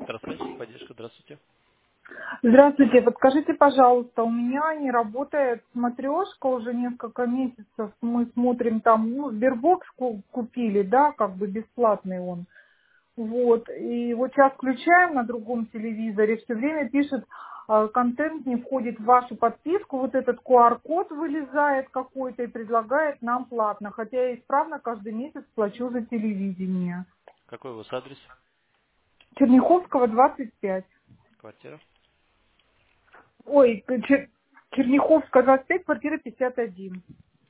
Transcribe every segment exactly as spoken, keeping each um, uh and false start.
Электрослесарь, поддержка, здравствуйте. Здравствуйте, подскажите, пожалуйста, у меня не работает смотрешка уже несколько месяцев. Мы смотрим там, ну, Sberbox ку- купили, да, как бы бесплатный он. Вот, и вот сейчас включаем на другом телевизоре, все время пишет, э, контент не входит в вашу подписку, вот этот ку ар-код вылезает какой-то и предлагает нам платно, хотя я исправно каждый месяц плачу за телевидение. Какой у вас адрес? Черняховского, двадцать пять. Квартира? Ой, Чер- Черняховская, двадцать пять, квартира пятьдесят один.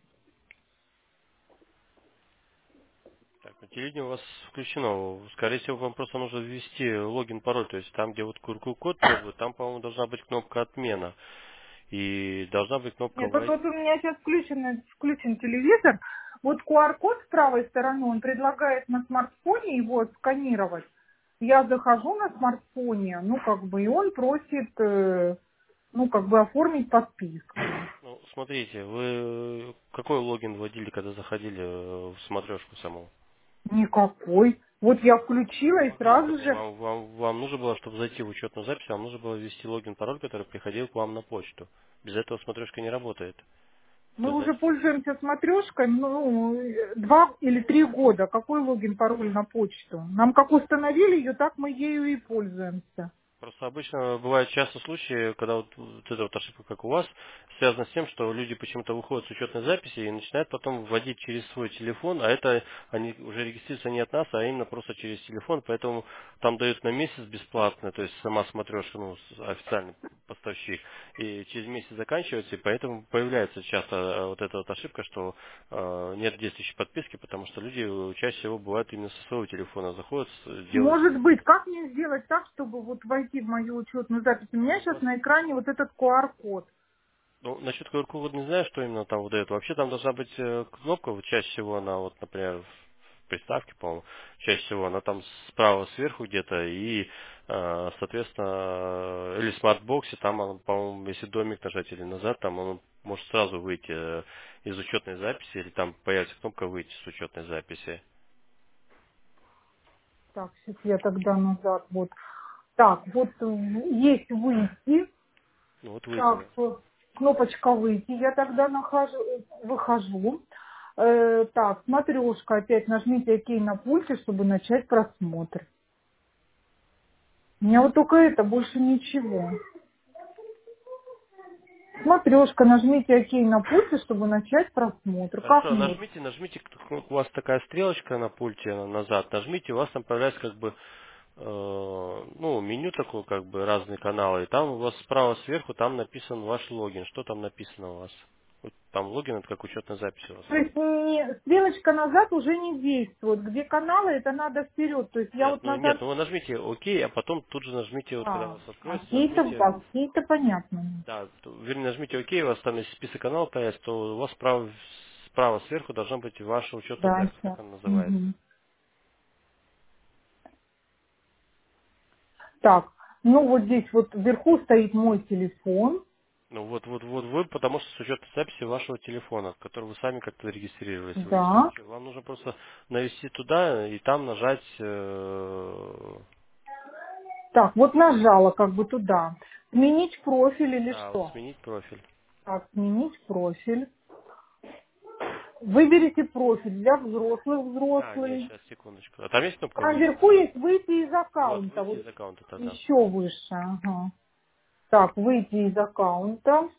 Так, ну, телевидение у вас включено. Скорее всего, вам просто нужно ввести логин, пароль. То есть там, где вот ку ар-код требует, там, по-моему, должна быть кнопка отмена. И должна быть кнопка Нет, вот, ввод- вот у меня сейчас включен, включен телевизор. Вот ку ар-код с правой стороны, он предлагает на смартфоне его сканировать. Я захожу на смартфоне, ну, как бы, и он просит, э, ну, как бы, оформить подписку. Ну, смотрите, вы какой логин вводили, когда заходили э, в смотрешку саму? Никакой. Вот я включила Не и могли, сразу чтобы же, вам, вам, вам нужно было, чтобы зайти в учетную запись, вам нужно было ввести логин, пароль, который приходил к вам на почту. Без этого смотрешка не работает. То мы есть, уже значит, пользуемся смотрешкой, ну, э, два или три года. Какой логин, пароль на почту? Нам как установили ее, так мы ею и пользуемся. просто обычно бывают часто случаи, когда вот, вот эта вот ошибка, как у вас, связана с тем, что люди почему-то выходят с учетной записи и начинают потом вводить через свой телефон, а это они уже регистрируются не от нас, а именно просто через телефон, поэтому там дают на месяц бесплатно, то есть сама смотрешка, ну, с- официальный поставщик, и через месяц заканчивается, и поэтому появляется часто э, вот эта вот ошибка, что э, нет действующей подписки, потому что люди э, чаще всего бывают именно со своего телефона заходят, с- делают. Может быть, как мне сделать так, чтобы вот войти в мою учетную запись? У меня Ну, сейчас просто на экране вот этот ку ар-код. Ну, насчет ку ар-кода не знаю, что именно там выдает. Вообще там должна быть э, кнопка, вот чаще всего она, вот, например, в приставке, по-моему, чаще всего она там справа сверху где-то, и, э, соответственно, э, или в смарт-боксе, там, он, по-моему, если домик нажать или назад, там он может сразу выйти э, из учетной записи, или там появится кнопка «Выйти с учетной записи». Так, сейчас я тогда назад вот. Так, вот э, есть выйти. Ну, вот «Выйти», Так, да. э, кнопочка выйти. Я тогда нахожу, э, выхожу. Э, так, смотрешка. Опять нажмите ОК на пульте, чтобы начать просмотр. У меня вот только это, больше ничего. Смотрешка, нажмите ОК на пульте, чтобы начать просмотр. Как Хорошо, мне вот? нажмите, нажмите, к- у вас такая стрелочка на пульте на- назад, нажмите, у вас там появляется как бы э, ну, меню такое, как бы, разные каналы, и там у вас справа сверху, там написан ваш логин. Что там написано у вас? Вот там логин, это как учетная запись у вас. То есть не, стрелочка назад уже не действует. Где каналы, это надо вперед. То есть я Нет, вот ну нет, назад... ну вы нажмите ОК, а потом тут же нажмите, вот когда у А, вас откроется, окей-то, нажмите, окей-то понятно. да, то- вернее, нажмите ОК, у вас там если список каналов появится, то у вас справа, справа сверху должна быть ваша учетная Да, запись, как сейчас. она называется. Мгм. Так, ну вот здесь вот вверху стоит мой телефон. Ну вот, вот, вот вы, потому что с учетной записи вашего телефона, который вы сами как-то регистрировались. Вы с Да. помощью- вам нужно просто навести туда и там нажать, э, Так, вот нажала как бы туда. Сменить профиль или да, вот что? сменить профиль. Так, сменить профиль. Выберите профиль для взрослых, А, нет, взрослый. сейчас, секундочку. А там есть кнопка Там выйти? вверху есть выйти из Вот, аккаунта. выйти Вот из аккаунта тогда. еще выше. Ага. Так, выйти из аккаунта.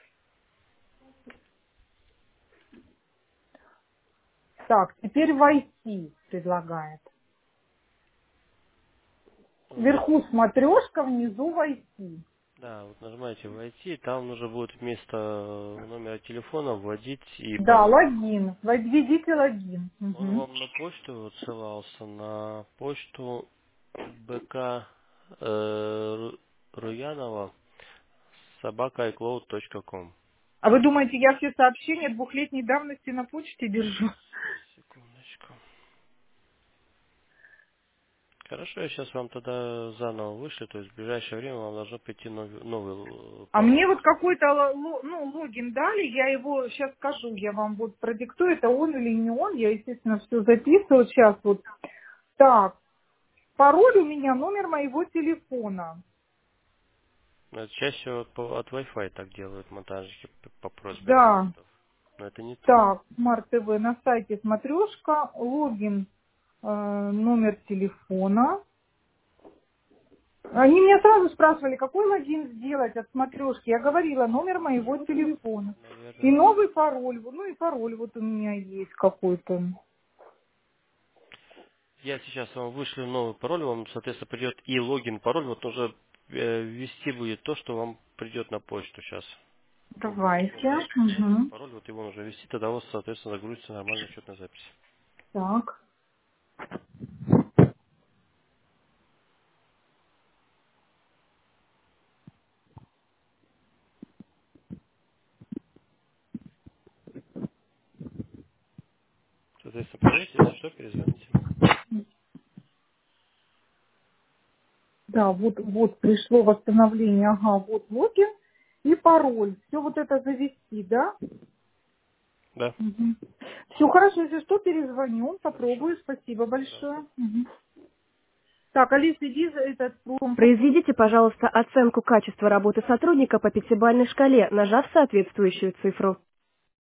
Так, теперь войти предлагает. Вот, Вверху смотрешка, внизу войти. да, вот нажимаете войти, там нужно будет вместо номера телефона вводить и Да, пароль. логин. Введите логин. Он Мгм. вам на почту ссылался, на почту БК э, Ру- Руянова собака ай клоуд точка ком. А вы думаете, я все сообщения двухлетней давности на почте держу? Секундочку. Хорошо, я сейчас вам тогда заново вышлю, то есть в ближайшее время вам должно прийти новый, новый э, А пароль. мне вот какой-то ло- ло- ну, логин дали, я его сейчас скажу, я вам вот продиктую, это он или не он, я, естественно, все записываю сейчас вот. Так, пароль у меня номер моего телефона. Но это чаще всего по- от Wi-Fi так делают монтажники п- по просьбе Да, абонентов. Но это не то. так, Смарт ТВ на сайте смотрешка, логин, э, номер телефона. Они меня сразу спрашивали, какой логин сделать от смотрешки. Я говорила, номер моего телефона. И Наверное. новый пароль. Ну и пароль вот у меня есть какой-то. Я сейчас вам вышлю новый пароль, вам, соответственно, придет и логин, пароль, вот уже э, ввести будет то, что вам придет на почту сейчас. Будет Давайте. логин, логин, Угу. пароль, вот его нужно ввести, тогда у вас, соответственно, загрузится нормальная учетная запись. Так. Соответственно, проверьте, если что, перезвоните. Да, вот, вот пришло восстановление. Ага, вот логин и пароль. Все вот это завести, да? Да, Все хорошо, если что, перезвоню, хорошо, попробую. Спасибо большое. пожалуйста. Мгм. Так, Алис, иди за этот пром. Произведите, пожалуйста, оценку качества работы сотрудника по пятибалльной шкале, нажав соответствующую цифру.